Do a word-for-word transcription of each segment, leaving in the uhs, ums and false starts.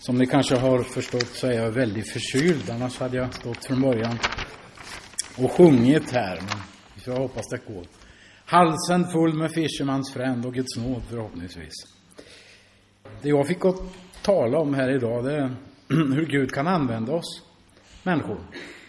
Som ni kanske har förstått så är jag väldigt förkyld. Annars hade jag stått från början och sjungit här. Men jag hoppas det går. Halsen full med Fisherman's Friend och Guds nåd förhoppningsvis. Det jag fick att tala om här idag, det är hur Gud kan använda oss människor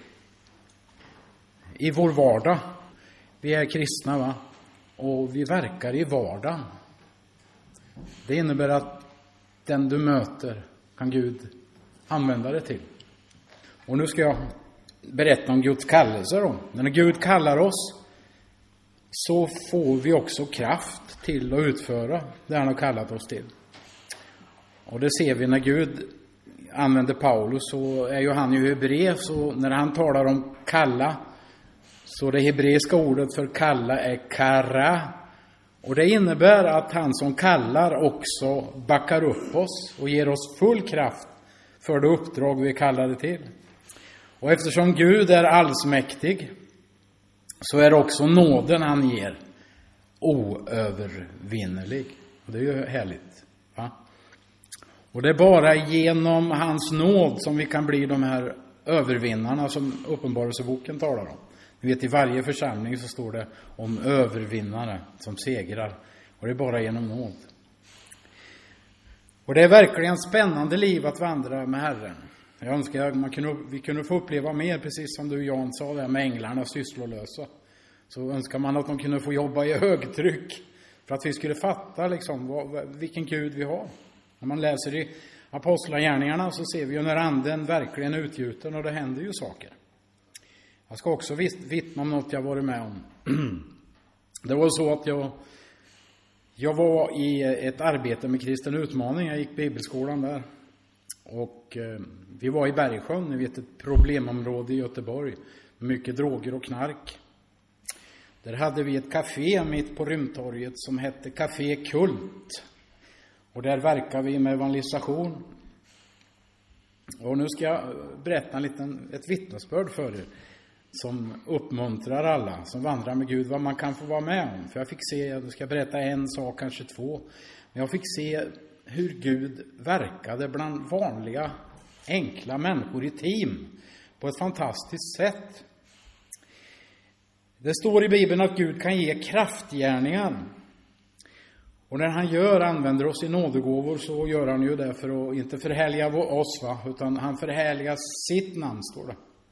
i vår vardag. Vi är kristna, va? Och vi verkar i vardagen. Det innebär att den du möter kan Gud använda det till. Och nu ska jag berätta om Guds kallelse då. När Gud kallar oss så får vi också kraft till att utföra det han har kallat oss till. Och det ser vi när Gud använder Paulus, så är ju han ju hebreer, så när han talar om kalla, så det hebreiska ordet för kalla är kara. Och det innebär att han som kallar också backar upp oss och ger oss full kraft för det uppdrag vi kallade till. Och eftersom Gud är allsmäktig så är också nåden han ger oövervinnerlig. Och det är ju härligt, va? Och det är bara genom hans nåd som vi kan bli de här övervinnarna som Uppenbarelseboken talar om. Ni vet, i varje församling så står det om övervinnare som segrar. Och det är bara genom nåd. Och det är verkligen ett spännande liv att vandra med Herren. Jag önskar att man kunde, vi kunde få uppleva mer, precis som du Jan sa där med änglarna sysslolösa. Så önskar man att de kunde få jobba i högtryck för att vi skulle fatta liksom vad, vilken Gud vi har. När man läser i Apostlagärningarna så ser vi ju när anden verkligen är utgjuten, och det händer ju saker. Jag ska också vittna om något jag varit med om. Det var så att jag, jag var i ett arbete med kristen utmaning. Jag gick bibelskolan där. Och eh, vi var i Bergsjön, ni vet, ett problemområde i Göteborg. Mycket droger och knark. Där hade vi ett café mitt på Rymdtorget som hette Café Kult. Och där verkar vi med evangelisation. Och nu ska jag berätta en liten, ett vittnesbörd för er. Som uppmuntrar alla som vandrar med Gud vad man kan få vara med om. För jag fick se, jag ska berätta en sak, kanske två. Men jag fick se hur Gud verkade bland vanliga, enkla människor i team. På ett fantastiskt sätt. Det står i Bibeln att Gud kan ge kraftgärningar. Och när han gör, använder oss i nådegåvor, så gör han ju det för att inte förhärliga oss, va? Utan han förhärligar sitt namn, står det.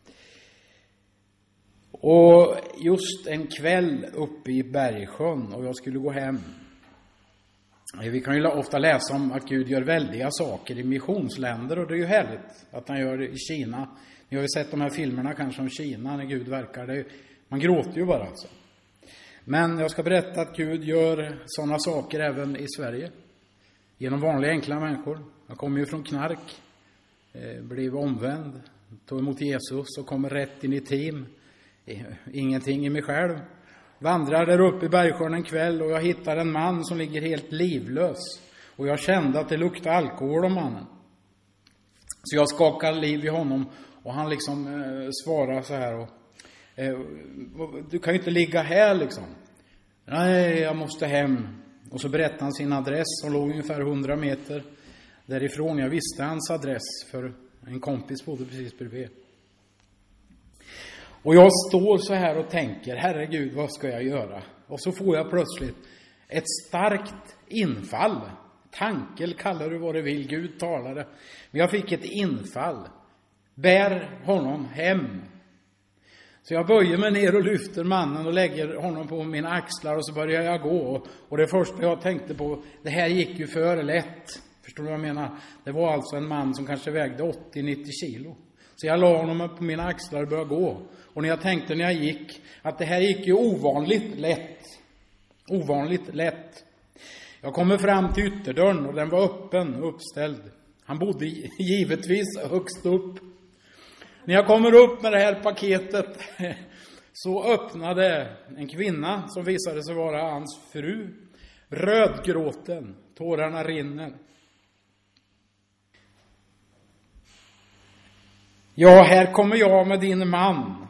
Och just en kväll uppe i Bergsjön, och jag skulle gå hem. Vi kan ju ofta läsa om att Gud gör väldiga saker i missionsländer, och det är ju härligt att han gör det i Kina. Ni har ju sett de här filmerna kanske om Kina när Gud verkar. Det är, man gråter ju bara alltså. Men jag ska berätta att Gud gör sådana saker även i Sverige. Genom vanliga enkla människor. Jag kommer ju från knark. Blev omvänd. Tog emot Jesus och kommer rätt in i team. Ingenting i mig själv. Vandrar där uppe i Bergsjön en kväll och jag hittar en man som ligger helt livlös. Och jag kände att det luktade alkohol om mannen. Så jag skakar liv i honom och han liksom eh, svarar så här. Och, eh, du kan ju inte ligga här liksom. Nej, jag måste hem. Och så berättade han sin adress som låg ungefär hundra meter därifrån. Jag visste hans adress för en kompis bodde precis bredvid. Och jag står så här och tänker, herregud, vad ska jag göra? Och så får jag plötsligt ett starkt infall. Tankel, kallar du vad du vill, Gud talade. Men jag fick ett infall. Bär honom hem. Så jag böjer mig ner och lyfter mannen och lägger honom på mina axlar och så börjar jag gå. Och det första jag tänkte på, det här gick ju för lätt. Förstår du vad jag menar? Det var alltså en man som kanske vägde åttio till nittio kilo. Så jag la honom på mina axlar och började gå. Och när jag tänkte när jag gick att det här gick ju ovanligt lätt. Ovanligt lätt. Jag kommer fram till ytterdörren och den var öppen, uppställd. Han bodde givetvis högst upp. När jag kommer upp med det här paketet så öppnade en kvinna som visade sig vara hans fru. Rödgråten, tårarna rinner. Ja, här kommer jag med din man.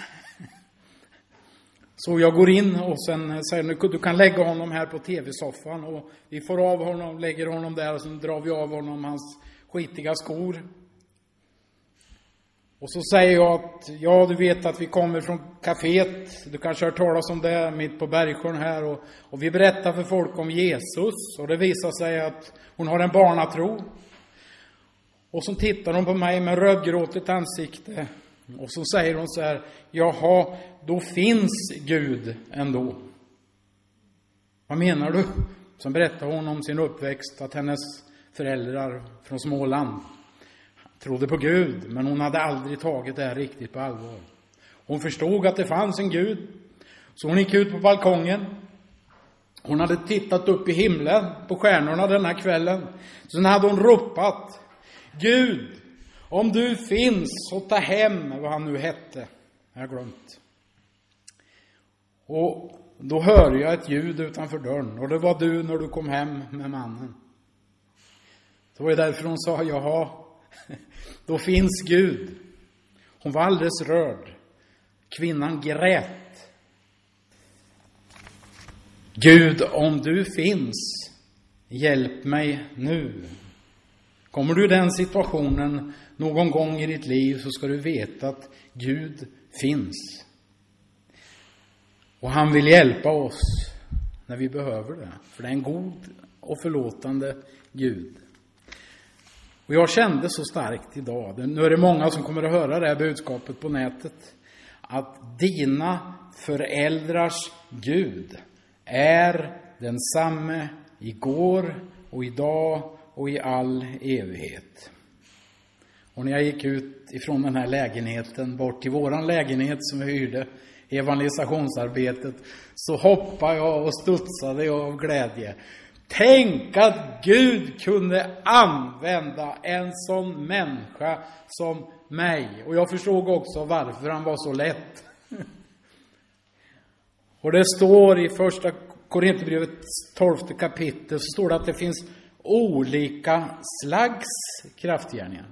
Så jag går in och sen säger nu du kan lägga honom här på tv-soffan och vi får av honom, lägger honom där och sen drar vi av honom hans skitiga skor. Och så säger jag att, ja, du vet att vi kommer från kaféet. Du kanske har hört talas om det mitt på Bergsjön här. Och, och vi berättar för folk om Jesus. Och det visar sig att hon har en barnatro. Och så tittar hon på mig med rödgråtigt ansikte. Och så säger hon så här, jaha, då finns Gud ändå. Vad menar du? Så berättar hon om sin uppväxt, att hennes föräldrar från Småland trodde på Gud, men hon hade aldrig tagit det här riktigt på allvar. Hon förstod att det fanns en Gud, så hon gick ut på balkongen. Hon hade tittat upp i himlen på stjärnorna den här kvällen. Sen hade hon ropat, Gud, om du finns så ta hem, vad han nu hette. Jag har glömt. Och då hör jag ett ljud utanför dörren. Och det var du när du kom hem med mannen. Det var ju därför hon sa, jaha, då finns Gud. Hon var alldeles rörd. Kvinnan grät. Gud, om du finns, hjälp mig nu. Kommer du i den situationen någon gång i ditt liv, så ska du veta att Gud finns. Och han vill hjälpa oss när vi behöver det. För det är en god och förlåtande Gud. Och jag kände så starkt idag, nu är det många som kommer att höra det här budskapet på nätet, att dina föräldrars Gud är densamme igår och idag och i all evighet. Och när jag gick ut ifrån den här lägenheten bort till våran lägenhet som vi hyrde, evangelisationsarbetet, så hoppade jag och studsade av glädje. Tänk att Gud kunde använda en sån människa som mig. Och jag förstod också varför han var så lätt. Och det står i första Korinthierbrevets tolfte kapitel, så står det att det finns olika slags kraftgärningar.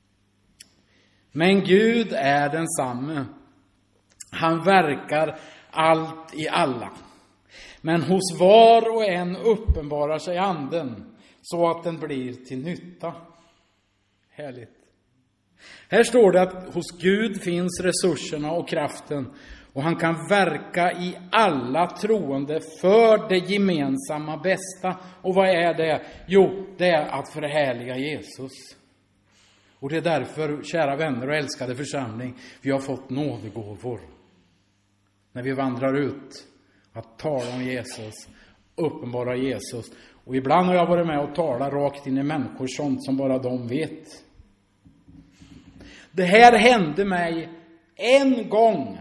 Men Gud är densamme. Han verkar allt i alla. Men hos var och en uppenbarar sig anden så att den blir till nytta. Härligt. Här står det att hos Gud finns resurserna och kraften. Och han kan verka i alla troende för det gemensamma bästa. Och vad är det? Jo, det är att förhärliga Jesus. Och det är därför, kära vänner och älskade församling, vi har fått nådegåvor. När vi vandrar ut att tala om Jesus, uppenbara Jesus. Och ibland har jag varit med och talat rakt in i människor, sånt som bara de vet. Det här hände mig en gång.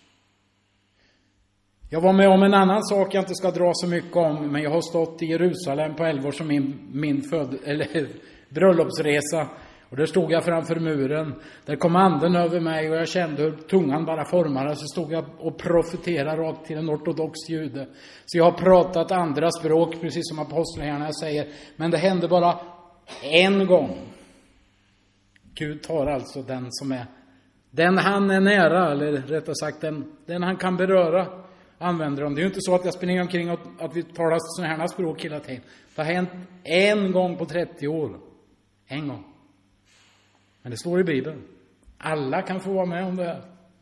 Jag var med om en annan sak jag inte ska dra så mycket om, men jag har stått i Jerusalem på elva år som min, min föd, eller bröllopsresa. Och där stod jag framför muren. Där kom anden över mig och jag kände hur tungan bara formade. Så stod jag och profeterade rakt till en ortodox jude. Så jag har pratat andra språk, precis som apostlagärningarna säger. Men det hände bara en gång. Gud tar alltså den som är, den han är nära, eller rättare sagt den, den han kan beröra, använder dem. Det är ju inte så att jag springer omkring och att vi talar sådana här språk hela tiden. Det har hänt en gång på trettio år. En gång. Men det står i Bibeln. Alla kan få vara med om det här.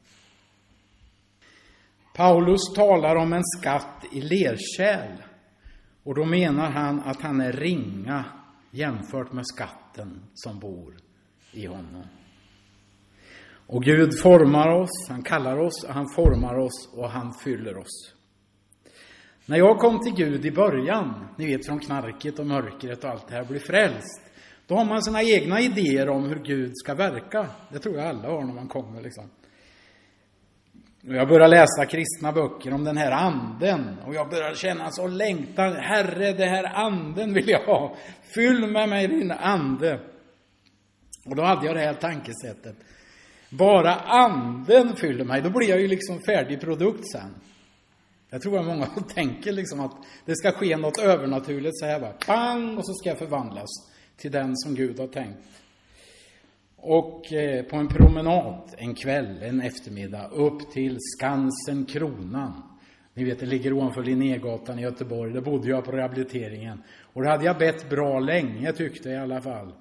Paulus talar om en skatt i lerkärl. Och då menar han att han är ringa jämfört med skatten som bor i honom. Och Gud formar oss, han kallar oss, han formar oss och han fyller oss. När jag kom till Gud i början, ni vet från knarket och mörkret och allt det här, blir frälst. Då har man sina egna idéer om hur Gud ska verka. Det tror jag alla har när man kommer liksom. Och jag börjar läsa kristna böcker om den här anden. Och jag börjar känna så längtan. Herre, det här anden vill jag ha. Fyll med mig din ande. Och då hade jag det här tankesättet. Bara anden fyller mig. Då blir jag ju liksom färdig produkt sen. Jag tror att många tänker liksom att det ska ske något övernaturligt. Så här bara, bang, och så ska jag förvandlas till den som Gud har tänkt. Och eh, på en promenad en kväll, en eftermiddag, upp till Skansen Kronan. Ni vet, det ligger ovanför Linnégatan i Göteborg. Där bodde jag på rehabiliteringen. Och det hade jag bett bra länge, tyckte jag i alla fall.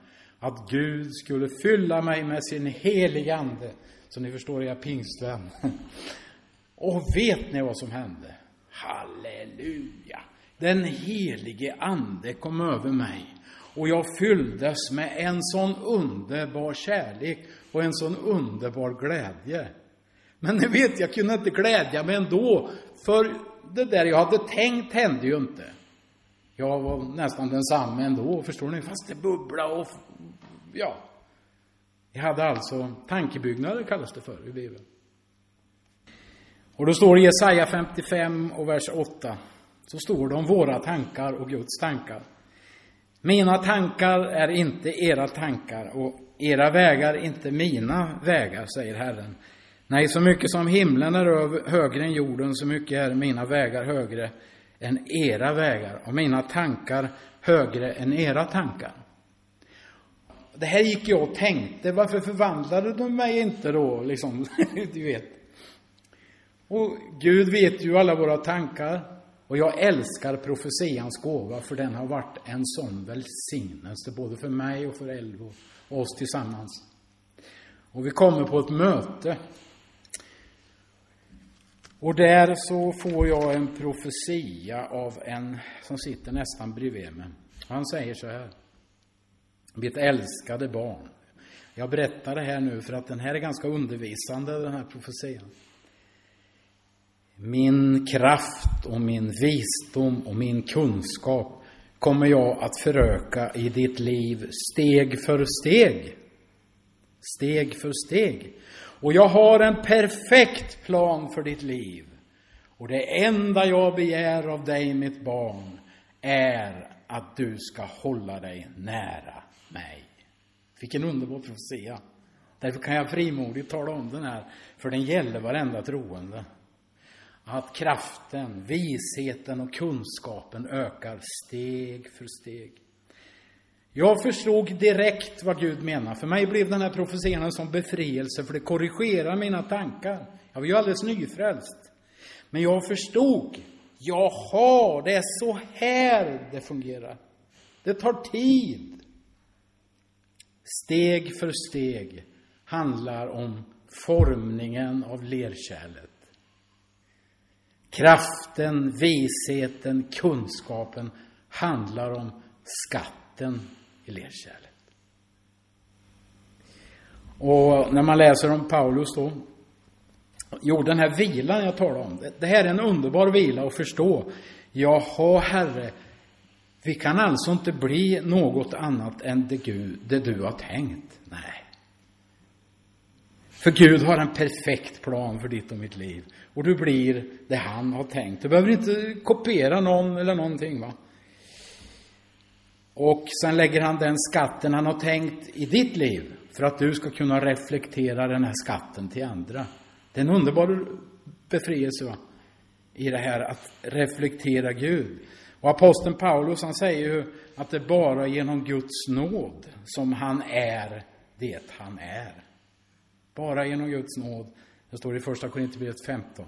att Gud skulle fylla mig med sin heliga ande. Så ni förstår, jag är pingstvän. Och vet ni vad som hände? Halleluja! Den helige ande kom över mig. Och jag fylldes med en sån underbar kärlek och en sån underbar glädje. Men ni vet, jag kunde inte glädja mig ändå. För det där jag hade tänkt hände ju inte. Jag var nästan densamma ändå, förstår ni? Fast det bubblade och ja. Jag hade alltså tankebyggnader, kallas det för i Bibeln. Och då står det i Jesaja femtiofem och vers åtta. Så står det om våra tankar och Guds tankar. Mina tankar är inte era tankar och era vägar inte mina vägar, säger Herren. Nej, så mycket som himlen är högre än jorden, så mycket är mina vägar högre än era vägar och mina tankar högre än era tankar. Det här gick jag och tänkte, varför förvandlade du mig inte då? Liksom, du vet. Och Gud vet ju alla våra tankar. Och jag älskar profetians gåva, för den har varit en sån välsignelse både för mig och för Elvo och oss tillsammans. Och vi kommer på ett möte. Och där så får jag en profetia av en som sitter nästan bredvid mig. Han säger så här: mitt älskade barn. Jag berättar det här nu för att den här är ganska undervisande, den här profetian. Min kraft och min visdom och min kunskap kommer jag att föröka i ditt liv steg för steg. Steg för steg. Och jag har en perfekt plan för ditt liv. Och det enda jag begär av dig, mitt barn, är att du ska hålla dig nära mig. Vilken underbar profetia. Därför kan jag frimodigt tala om den här, för den gäller varenda troende. Att kraften, visheten och kunskapen ökar steg för steg. Jag förstod direkt vad Gud menar. För mig blev den här profetian en sån befrielse, för det korrigerar mina tankar. Jag var ju alldeles nyfrälst. Men jag förstod, jaha, det är så här det fungerar. Det tar tid. Steg för steg handlar om formningen av lerkärlet. Kraften, visheten, kunskapen handlar om skatten i lerkärlet. Och när man läser om Paulus då, jo, den här vilan jag talar om, det här är en underbar vila att förstå. Jaha, Herre, vi kan alltså inte bli något annat än det, Gud, det du har tänkt. Nej. För Gud har en perfekt plan för ditt och mitt liv. Och du blir det han har tänkt. Du behöver inte kopiera någon eller någonting, va? Och sen lägger han den skatten han har tänkt i ditt liv, för att du ska kunna reflektera den här skatten till andra. Det är en underbar befrielse, va? I det här att reflektera Gud. Och aposteln Paulus, han säger ju att det bara är genom Guds nåd som han är det han är. Bara genom Guds nåd. Det står i första Korinthierbrevet femton.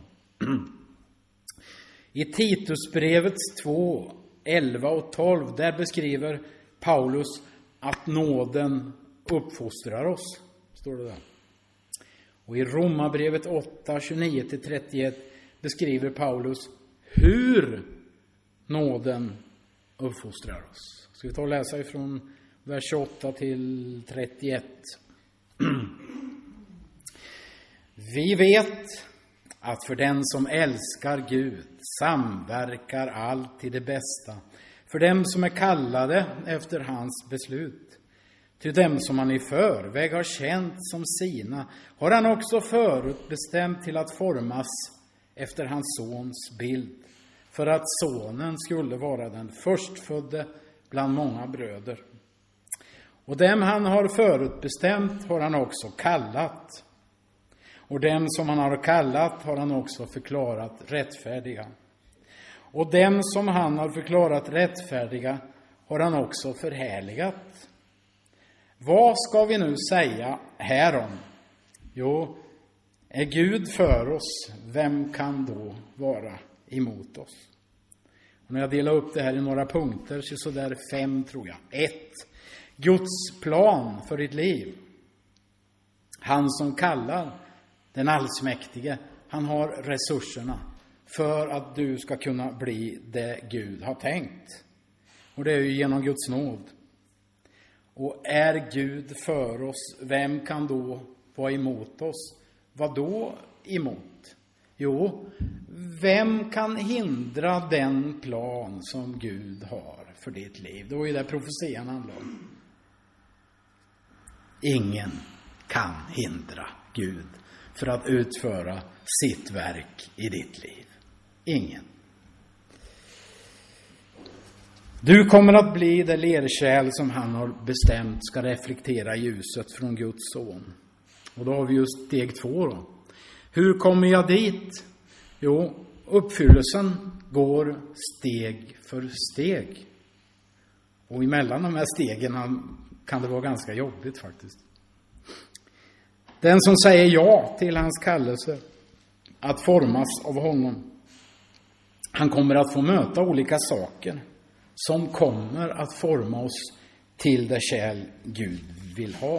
I Titusbrevets två, elva och tolv, där beskriver Paulus att nåden uppfostrar oss. Står det där. Och i Romarbrevet åtta, tjugonio till trettioett beskriver Paulus hur nåden uppfostrar oss. Ska vi ta och läsa ifrån vers tjugoåtta till trettioett. Vi vet att för den som älskar Gud samverkar allt till det bästa. För dem som är kallade efter hans beslut. Till dem som han i förväg har känt som sina har han också förutbestämt till att formas efter hans sons bild. För att sonen skulle vara den förstfödde bland många bröder. Och dem han har förutbestämt har han också kallat. Och dem som han har kallat har han också förklarat rättfärdiga. Och dem som han har förklarat rättfärdiga har han också förhärligat. Vad ska vi nu säga härom? Jo, är Gud för oss, vem kan då vara emot oss? Och när jag delar upp det här i några punkter, så, så där fem tror jag. Ett. Guds plan för ditt liv. Han som kallar den allsmäktige, han har resurserna för att du ska kunna bli det Gud har tänkt. Och det är ju genom Guds nåd. Och är Gud för oss, vem kan då vara emot oss? Vad då emot? Jo, vem kan hindra den plan som Gud har för ditt liv? Det var ju det profetian handlar om. Ingen kan hindra Gud för att utföra sitt verk i ditt liv. Ingen. Du kommer att bli det lerkärl som han har bestämt ska reflektera ljuset från Guds son. Och då har vi just steg två då. Hur kommer jag dit? Jo, uppfyllelsen går steg för steg. Och emellan de här stegen kan det vara ganska jobbigt faktiskt. Den som säger ja till hans kallelse att formas av honom, han kommer att få möta olika saker som kommer att forma oss till det kärl Gud vill ha.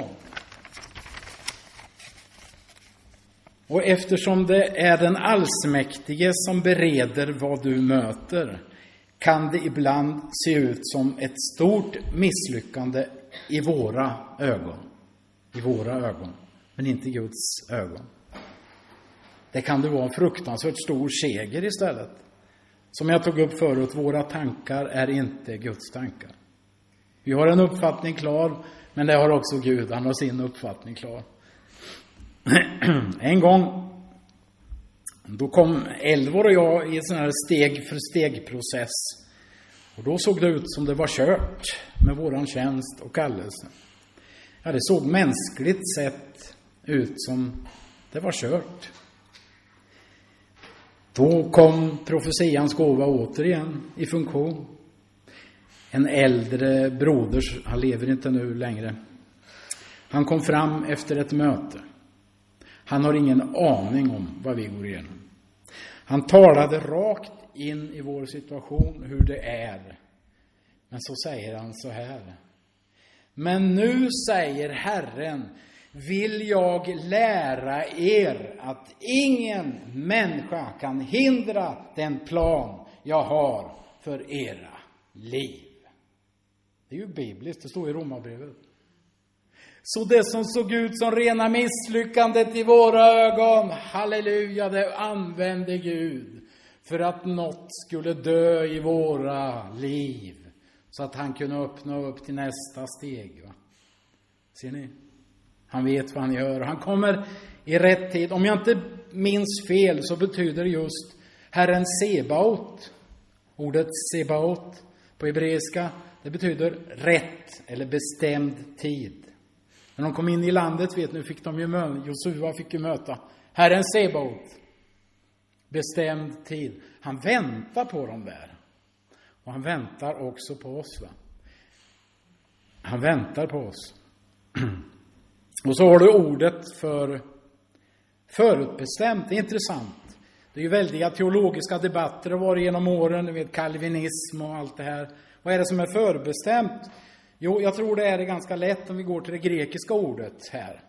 Och eftersom det är den allsmäktige som bereder vad du möter, kan det ibland se ut som ett stort misslyckande i våra ögon. I våra ögon, men inte i Guds ögon. Det kan det vara en fruktansvärt stor seger istället. Som jag tog upp förut, våra tankar är inte Guds tankar. Vi har en uppfattning klar, men det har också Gud. Han har sin uppfattning klar. En gång, då kom Elvor och jag i en sån här steg för steg process. Och då såg det ut som det var kört med våran tjänst och kallelse. Ja, det såg mänskligt sett ut som det var kört. Då kom profetians gåva återigen i funktion. En äldre broder, han lever inte nu längre. Han kom fram efter ett möte. Han har ingen aning om vad vi går igenom. Han talade rakt in i vår situation, hur det är. Men så säger han så här. Men nu säger Herren, vill jag lära er att ingen människa kan hindra den plan jag har för era liv. Det är ju bibliskt, det står i Romarbrevet. Så det som såg ut som rena misslyckandet i våra ögon, halleluja, det använde Gud för att något skulle dö i våra liv. Så att han kunde öppna upp till nästa steg. Va? Ser ni? Han vet vad han gör. Han kommer i rätt tid. Om jag inte minns fel så betyder just Herren Sebaot. Ordet Sebaot på hebreiska, det betyder rätt eller bestämd tid. När de kom in i landet, vet nu fick de ju möta, Josua fick ju möta Herren Sebaot. Bestämd tid. Han väntar på dem där. Och han väntar också på oss. Va? Han väntar på oss. Och så har du ordet för förutbestämt. Det är intressant. Det är ju väldiga teologiska debatter det var genom åren. Du vet, kalvinism och allt det här. Vad är det som är förbestämt? Jo, jag tror det är ganska lätt om vi går till det grekiska ordet här.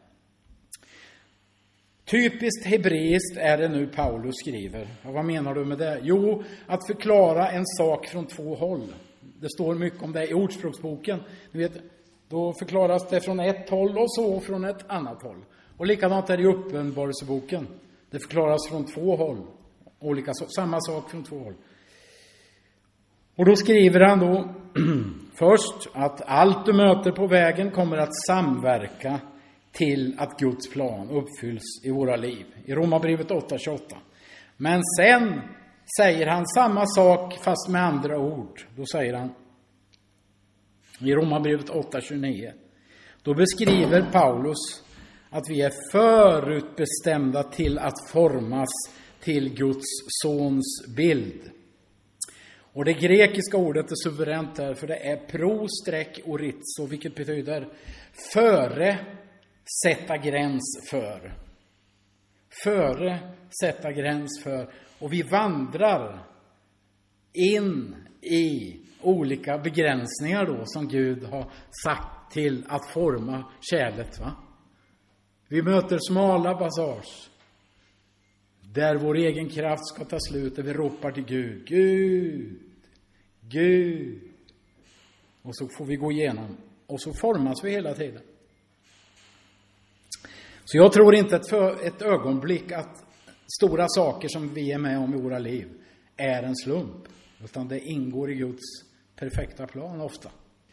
Typiskt hebreiskt är det nu Paulus skriver. Och vad menar du med det? Jo, att förklara en sak från två håll. Det står mycket om det i Ordspråksboken. Ni vet, då förklaras det från ett håll och så från ett annat håll. Och likadant är det i Uppenbarelseboken. Det förklaras från två håll. Olika, samma sak från två håll. Och då skriver han då först att allt du möter på vägen kommer att samverka till att Guds plan uppfylls i våra liv. I Romarbrevet åtta tjugoåtta. Men sen säger han samma sak fast med andra ord. Då säger han i Romarbrevet åtta tjugonio. Då beskriver Paulus att vi är förutbestämda till att formas till Guds sons bild. Och det grekiska ordet är suveränt där, för det är pro-orizo, vilket betyder före, sätta gräns för. Före, sätta gräns för. Och vi vandrar in i olika begränsningar då som Gud har satt till att forma kärlet, va? Vi möter smala passage där vår egen kraft ska ta slut, där vi ropar till Gud. Gud, Gud. Och så får vi gå igenom. Och så formas vi hela tiden. Så jag tror inte ett, för, ett ögonblick att stora saker som vi är med om i våra liv är en slump. Utan det ingår i Guds perfekta plan ofta.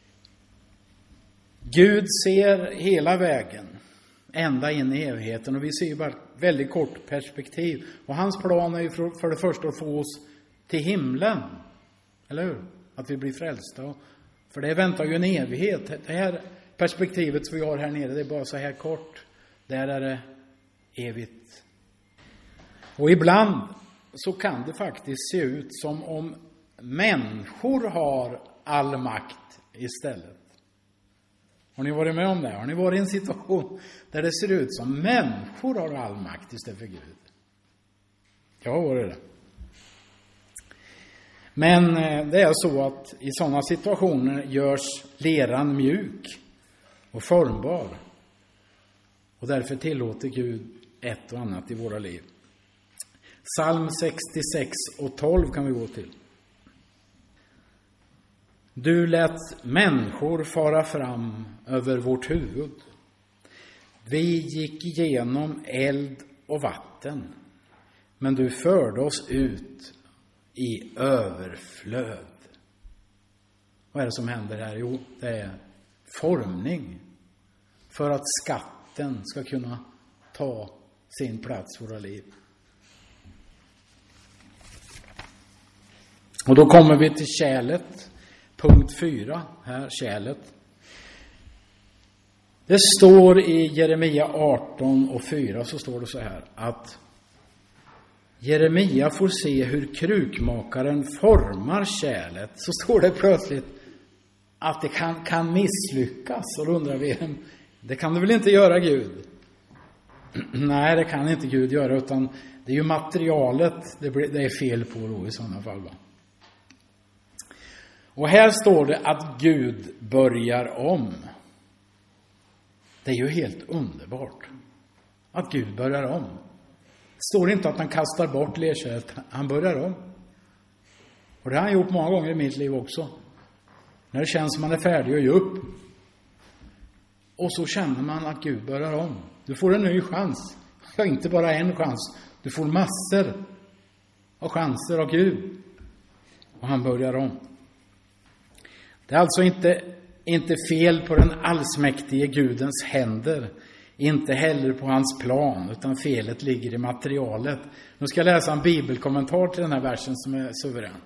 Gud ser hela vägen. Ända in i evigheten. Och vi ser ju bara väldigt kort perspektiv. Och hans plan är ju för, för det första att få oss till himlen. Eller hur? Att vi blir frälsta. För det väntar ju en evighet. Det här perspektivet som vi har här nere, det är bara så här kort. Där är det evigt. Och ibland så kan det faktiskt se ut som om människor har all makt istället. Har ni varit med om det? Har ni varit i en situation där det ser ut som människor har all makt istället för Gud? Jag har varit det. Men det är så att i sådana situationer görs leran mjuk och formbar. Och därför tillåter Gud ett och annat i våra liv. Psalm sextiosex och tolv kan vi gå till. Du lät människor fara fram över vårt huvud. Vi gick igenom eld och vatten. Men du förde oss ut i överflöd. Vad är det som händer här? Jo, det är formning. För att skatten ska kunna ta sin plats i våra liv. Och då kommer vi till kärlet. Punkt fyra, här kärlet. Det står i Jeremia arton och fyra, så står det så här att Jeremia får se hur krukmakaren formar kärlet. Så står det plötsligt att det kan, kan misslyckas. Och då undrar vi, det kan du väl inte göra, Gud? Nej, det kan inte Gud göra, utan det är ju materialet det, blir, det är fel på då i sådana fall, va? Och här står det att Gud börjar om. Det är ju helt underbart att Gud börjar om. Det står inte att han kastar bort lerkärlet, han börjar om. Och det har han gjort många gånger i mitt liv också. När det känns som man är färdig att ge upp. Och så känner man att Gud börjar om. Du får en ny chans. Ja, inte bara en chans. Du får massor av chanser av Gud. Och han börjar om. Det är alltså inte, inte fel på den allsmäktige Gudens händer. Inte heller på hans plan, utan felet ligger i materialet. Nu ska jag läsa en bibelkommentar till den här versen som är suverän.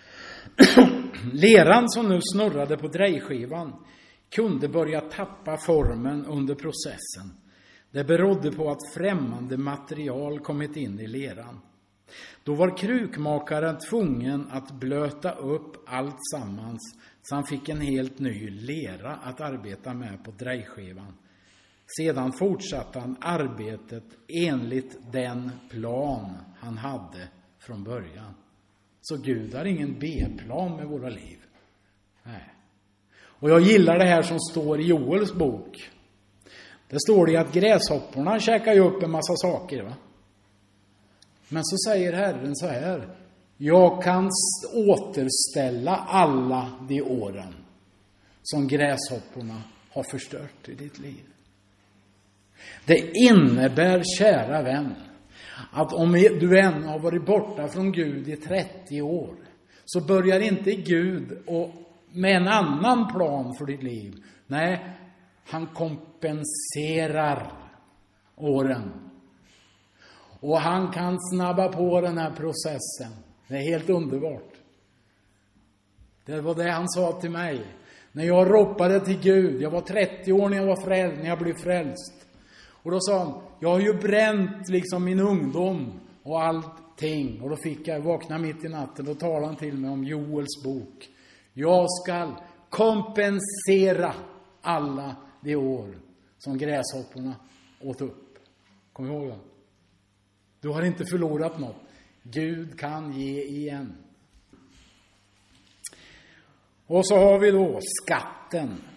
Leran som nu snurrade på drejskivan kunde börja tappa formen under processen. Det berodde på att främmande material kommit in i leran. Då var krukmakaren tvungen att blöta upp allt sammans, så han fick en helt ny lera att arbeta med på drejskivan. Sedan fortsatte han arbetet enligt den plan han hade från början. Så Gud har ingen B-plan med våra liv. Nej. Och jag gillar det här som står i Joels bok. Det står det att gräshopporna käkar ju upp en massa saker, va? Men så säger Herren så här: jag kan återställa alla de åren som gräshopporna har förstört i ditt liv. Det innebär, kära vän, att om du än har varit borta från Gud i trettio år, så börjar inte Gud och med en annan plan för ditt liv. Nej, han kompenserar åren. Och han kan snabba på den här processen. Det är helt underbart. Det var det han sa till mig. När jag ropade till Gud. Jag var trettio år när jag var frälst. När jag blev frälst. Och då sa han. Jag har ju bränt liksom min ungdom. Och allting. Och då fick jag vakna mitt i natten. Då talade han till mig om Joels bok. Jag ska kompensera alla de år som gräshopporna åt upp. Kom ihåg det. Du har inte förlorat något. Gud kan ge igen. Och så har vi då skatten.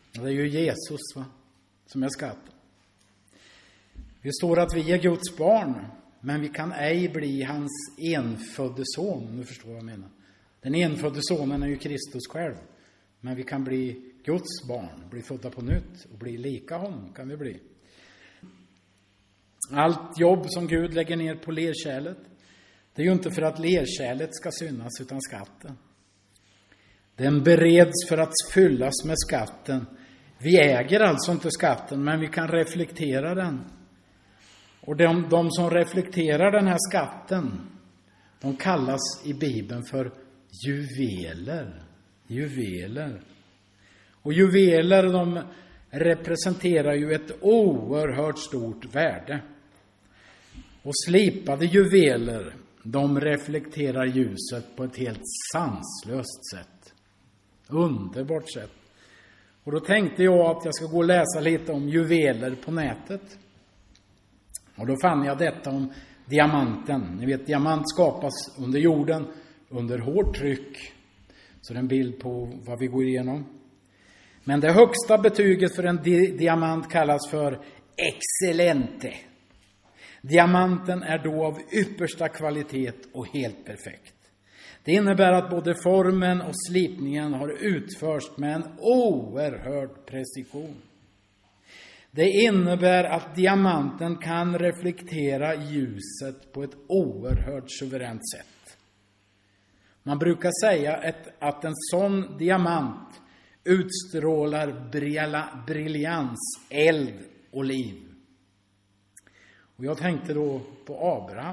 Det är ju Jesus, va? Som är skatten. Det står att vi är Guds barn, men vi kan ej bli hans enfödde son. Nu förstår vad jag menar. Den enfödde sonen är ju Kristus själv. Men vi kan bli Guds barn, bli födda på nytt och bli lika honom kan vi bli. Allt jobb som Gud lägger ner på lerkärlet, det är ju inte för att lerkärlet ska synas utan skatten. Den bereds för att fyllas med skatten. Vi äger alltså inte skatten, men vi kan reflektera den. Och de, de som reflekterar den här skatten, de kallas i Bibeln för juveler. Juveler. Och juveler, de representerar ju ett oerhört stort värde. Och slipade juveler, de reflekterar ljuset på ett helt sanslöst sätt. Underbart sätt. Och då tänkte jag att jag ska gå och läsa lite om juveler på nätet. Och då fann jag detta om diamanten. Ni vet, diamant skapas under jorden under hårt tryck. Så det är en bild på vad vi går igenom. Men det högsta betyget för en di- diamant kallas för excellente. Diamanten är då av yppersta kvalitet och helt perfekt. Det innebär att både formen och slipningen har utförts med en oerhörd precision. Det innebär att diamanten kan reflektera ljuset på ett oerhört suveränt sätt. Man brukar säga ett, att en sån diamant utstrålar brilla, briljans, eld och liv. Och jag tänkte då på Abraham.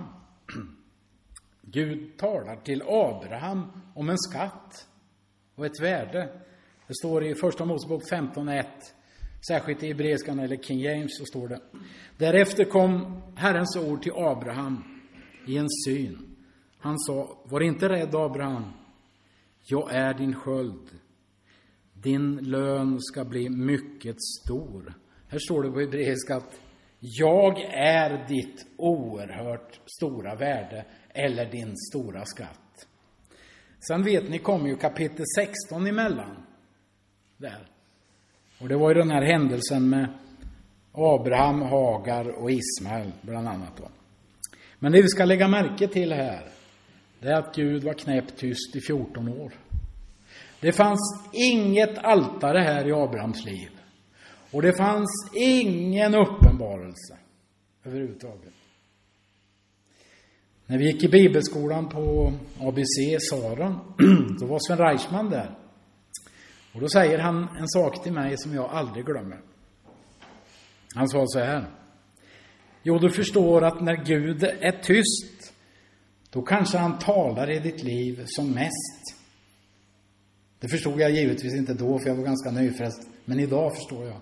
Gud talar till Abraham om en skatt och ett värde. Det står i första Mosebok femton ett. Särskilt i hebreiskan eller King James så står det. Därefter kom Herrens ord till Abraham i en syn. Han sa, var inte rädd Abraham. Jag är din sköld. Din lön ska bli mycket stor. Här står det på hebreiska att jag är ditt oerhört stora värde eller din stora skatt. Sen vet ni, kommer ju kapitel sexton emellan. Där. Och det var ju den här händelsen med Abraham, Hagar och Ismael bland annat då. Men det vi ska lägga märke till här, det är att Gud var knäpptyst i fjorton år. Det fanns inget altare här i Abrahams liv. Och det fanns ingen uppenbarelse överhuvudtaget. När vi gick i bibelskolan på A B C Saron, då var Sven Reichman där. Och då säger han en sak till mig som jag aldrig glömmer. Han sa så här. Jo, du förstår att när Gud är tyst, då kanske han talar i ditt liv som mest. Det förstod jag givetvis inte då, för jag var ganska nyfrälst. Men idag förstår jag.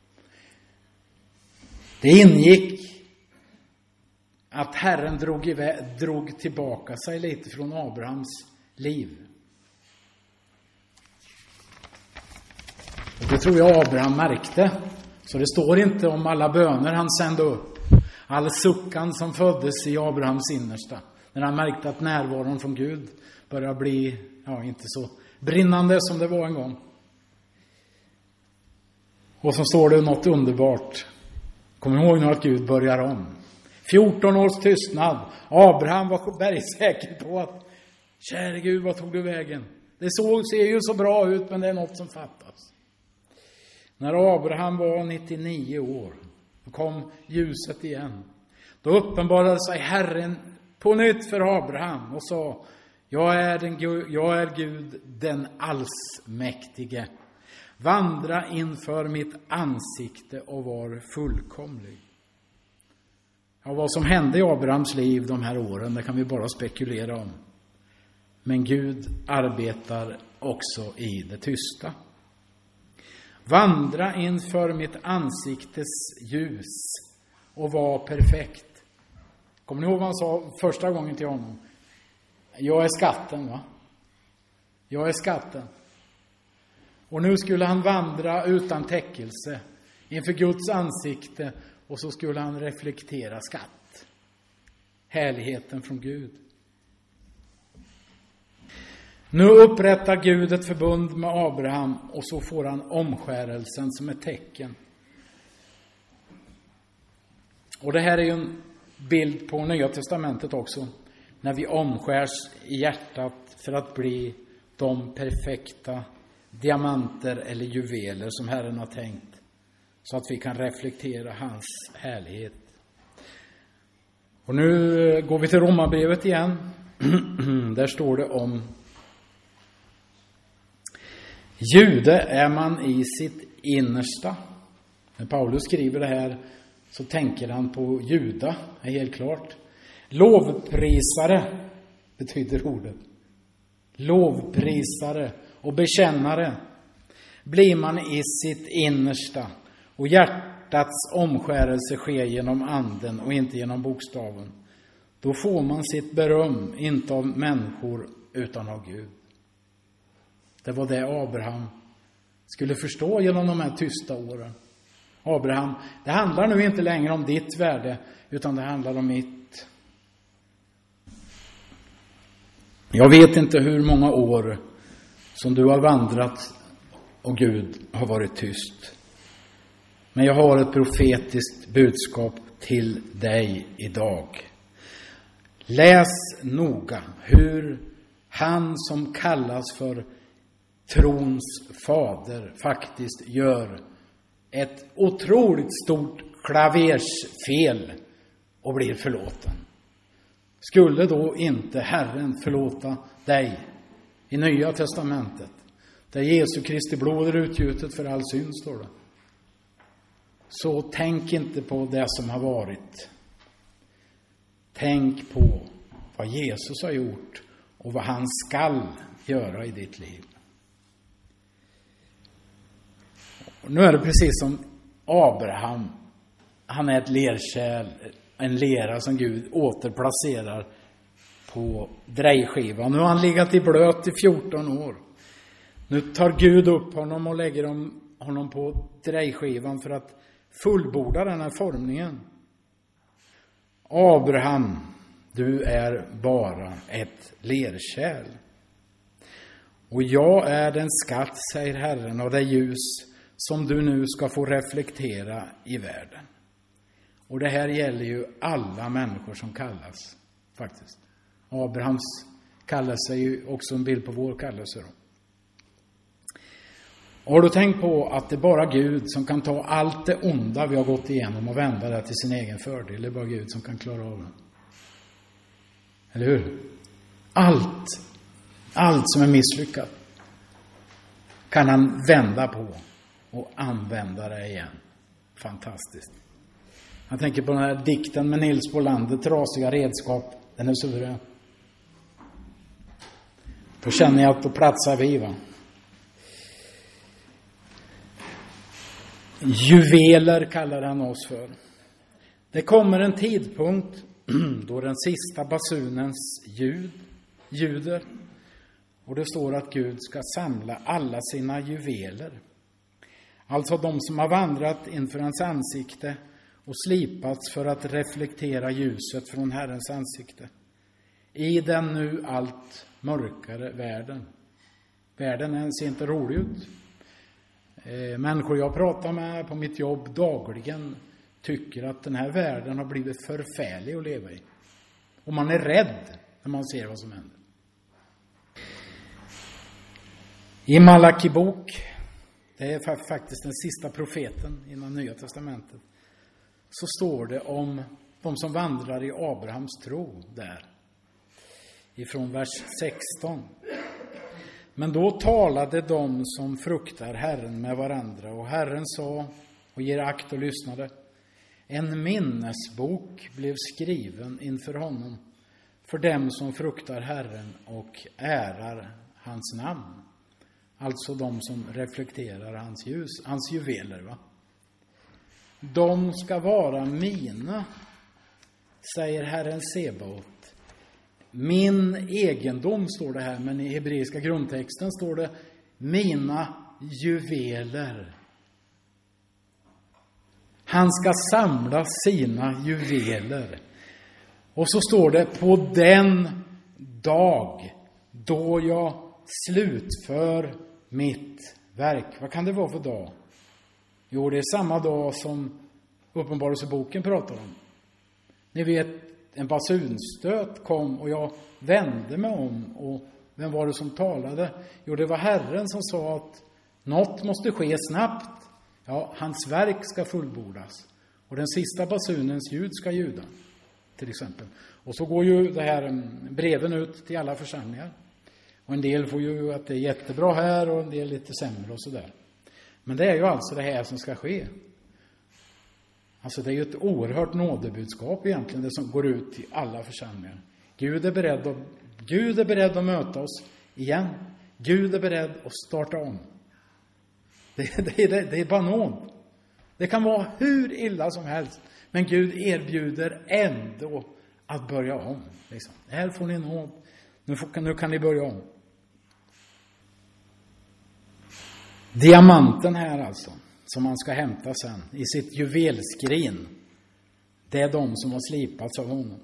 Det ingick att Herren drog, iväg, drog tillbaka sig lite från Abrahams liv. Och det tror jag Abraham märkte. Så det står inte om alla böner han sände upp. All suckan som föddes i Abrahams innersta. När han märkte att närvaron från Gud började bli, ja, inte så brinnande som det var en gång. Och så står det något underbart. Kom ihåg nu att Gud börjar om. fjorton års tystnad. Abraham var bergsäker på att, käre Gud, vad tog du vägen? Det såg, ser ju så bra ut, men det är något som fattas. När Abraham var nittionio år, då kom ljuset igen. Då uppenbarade sig Herren på nytt för Abraham och sa, jag är, den, jag är Gud, den allsmäktige. Vandra inför mitt ansikte och var fullkomlig. Ja, vad som hände i Abrahams liv de här åren, det kan vi bara spekulera om. Men Gud arbetar också i det tysta. Vandra inför mitt ansiktes ljus och var perfekt. Kommer ni ihåg vad han sa första gången till honom? Jag är skatten, va? Jag är skatten. Och nu skulle han vandra utan täckelse inför Guds ansikte, och så skulle han reflektera skatt. Härligheten från Gud. Nu upprättar Gud ett förbund med Abraham och så får han omskärelsen som ett tecken. Och det här är ju en bild på Nya testamentet också. När vi omskärs i hjärtat för att bli de perfekta diamanter eller juveler som Herren har tänkt. Så att vi kan reflektera hans härlighet. Och nu går vi till Romarbrevet igen. Där står det om jude är man i sitt innersta. När Paulus skriver det här så tänker han på juda, är helt klart. Lovprisare betyder ordet. Lovprisare och bekännare blir man i sitt innersta. Och hjärtats omskärelse sker genom anden och inte genom bokstaven. Då får man sitt beröm, inte av människor utan av Gud. Det var det Abraham skulle förstå genom de här tysta åren. Abraham, det handlar nu inte längre om ditt värde, utan det handlar om mitt. Jag vet inte hur många år som du har vandrat och Gud har varit tyst. Men jag har ett profetiskt budskap till dig idag. Läs noga hur han som kallas för trons fader faktiskt gör ett otroligt stort klaversfel och blir förlåten. Skulle då inte Herren förlåta dig i Nya testamentet, där Jesu Kristi blod är utgjutet för all synd, står det. Så tänk inte på det som har varit. Tänk på vad Jesus har gjort och vad han skall göra i ditt liv. Och nu är det precis som Abraham. Han är ett lerkärl, en lera som Gud återplacerar på drejskivan. Nu har han legat i blöt i fjorton år. Nu tar Gud upp honom och lägger honom på drejskivan för att fullborda den här formningen. Abraham, du är bara ett lerkärl. Och jag är den skatt, säger Herren, och det ljus som du nu ska få reflektera i världen. Och det här gäller ju alla människor som kallas, faktiskt. Abrahams kallelse är ju också en bild på vår kallelse då. Och har du tänkt på att det är bara Gud som kan ta allt det onda vi har gått igenom och vända det till sin egen fördel? Det är bara Gud som kan klara av det. Eller hur? Allt, allt som är misslyckat kan han vända på och använda det igen. Fantastiskt. Jag tänker på den här dikten med Nils Bohlander, Trasiga redskap. Den är suverän. Då känner jag att då platsar vi, va? Juveler kallar han oss för. Det kommer en tidpunkt då den sista basunens ljud ljuder. Och det står att Gud ska samla alla sina juveler. Alltså de som har vandrat inför hans ansikte och slipats för att reflektera ljuset från Herrens ansikte. I den nu allt mörkare världen. Världen ser inte rolig ut. Människor jag pratar med på mitt jobb dagligen tycker att den här världen har blivit förfärlig att leva i. Och man är rädd när man ser vad som händer. I Malaki bok, det är faktiskt den sista profeten inom Nya testamentet, så står det om de som vandrar i Abrahams tro där. Ifrån vers sexton. Men då talade de som fruktar Herren med varandra, och Herren sa och ger akt och lyssnade. En minnesbok blev skriven inför honom för dem som fruktar Herren och ärar hans namn. Alltså de som reflekterar hans ljus, hans juveler, va? De ska vara mina, säger Herren Sebaot. Min egendom står det här, men i hebreiska grundtexten står det mina juveler. Han ska samla sina juveler. Och så står det på den dag då jag slutför mitt verk. Vad kan det vara för dag? Jo, det är samma dag som Uppenbarelseboken pratar om. Ni vet, en basunstöt kom och jag vände mig om. Och vem var det som talade? Jo, det var Herren som sa att något måste ske snabbt. Ja, hans verk ska fullbordas. Och den sista basunens ljud ska ljuda, till exempel. Och så går ju det här breven ut till alla församlingar. Och en del får ju att det är jättebra här och en del lite sämre och sådär. Men det är ju alltså det här som ska ske. Alltså det är ju ett oerhört nådebudskap egentligen, det som går ut till alla församlingar. Gud är beredd att, Gud är beredd att möta oss igen. Gud är beredd att starta om. Det, det, det, det är bara nåd. Det kan vara hur illa som helst. Men Gud erbjuder ändå att börja om. Liksom. Här får ni nåd. Nu, får, nu kan ni börja om. Diamanten här alltså, som man ska hämta sen i sitt juvelskrin. Det är de som har slipats av honom.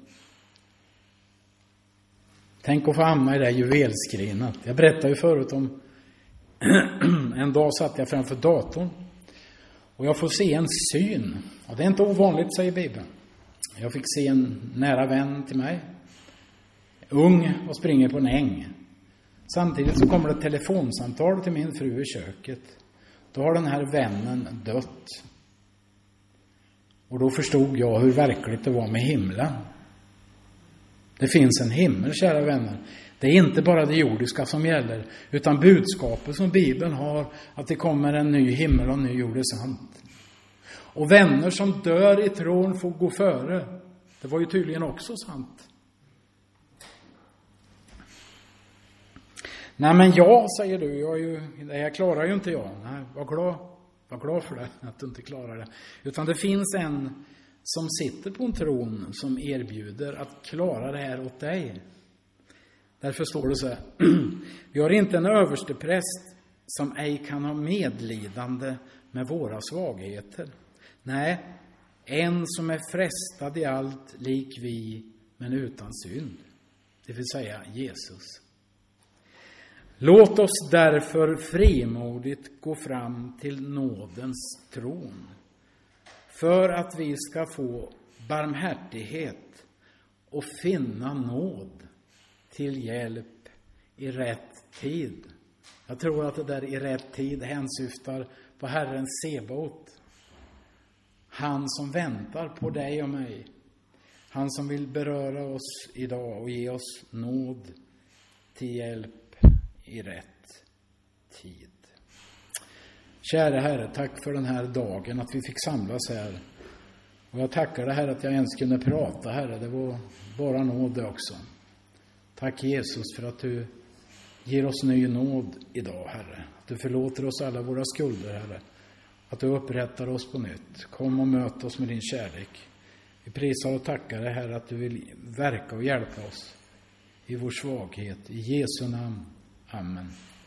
Tänk att få hamna i det juvelskrinet. Jag berättade ju förut om en dag satt jag framför datorn. Och jag får se en syn. Och det är inte ovanligt, säger Bibeln. Jag fick se en nära vän till mig. Ung och springer på en äng. Samtidigt så kommer det ett telefonsamtal till min fru i köket. Då har den här vännen dött. Och då förstod jag hur verkligt det var med himlen. Det finns en himmel, kära vänner. Det är inte bara det jordiska som gäller, utan budskapet som Bibeln har, att det kommer en ny himmel och en ny jord, är sant. Och vänner som dör i tron får gå före. Det var ju tydligen också sant. Nej, men jag, säger du, jag, är ju, det här klarar ju inte jag. Nej, var glad, var glad för det, att du inte klarar det. Utan det finns en som sitter på en tron som erbjuder att klara det här åt dig. Därför står det så här. Vi har inte en överstepräst som ej kan ha medlidande med våra svagheter. Nej, en som är frestad i allt lik vi, men utan synd. Det vill säga Jesus. Låt oss därför frimodigt gå fram till nådens tron. För att vi ska få barmhärtighet och finna nåd till hjälp i rätt tid. Jag tror att det där i rätt tid hänsyftar på Herren Sebaot. Han som väntar på dig och mig. Han som vill beröra oss idag och ge oss nåd till hjälp i rätt tid. Kära Herre, tack för den här dagen, att vi fick samlas här. Och jag tackar dig, Herre, att jag ens kunde prata, Herre. Det var bara nåd det också. Tack Jesus för att du ger oss ny nåd idag, Herre. Att du förlåter oss alla våra skulder, Herre. Att du upprättar oss på nytt. Kom och möt oss med din kärlek. Vi prisar och tackar dig, Herre, att du vill verka och hjälpa oss i vår svaghet. I Jesu namn. Amen.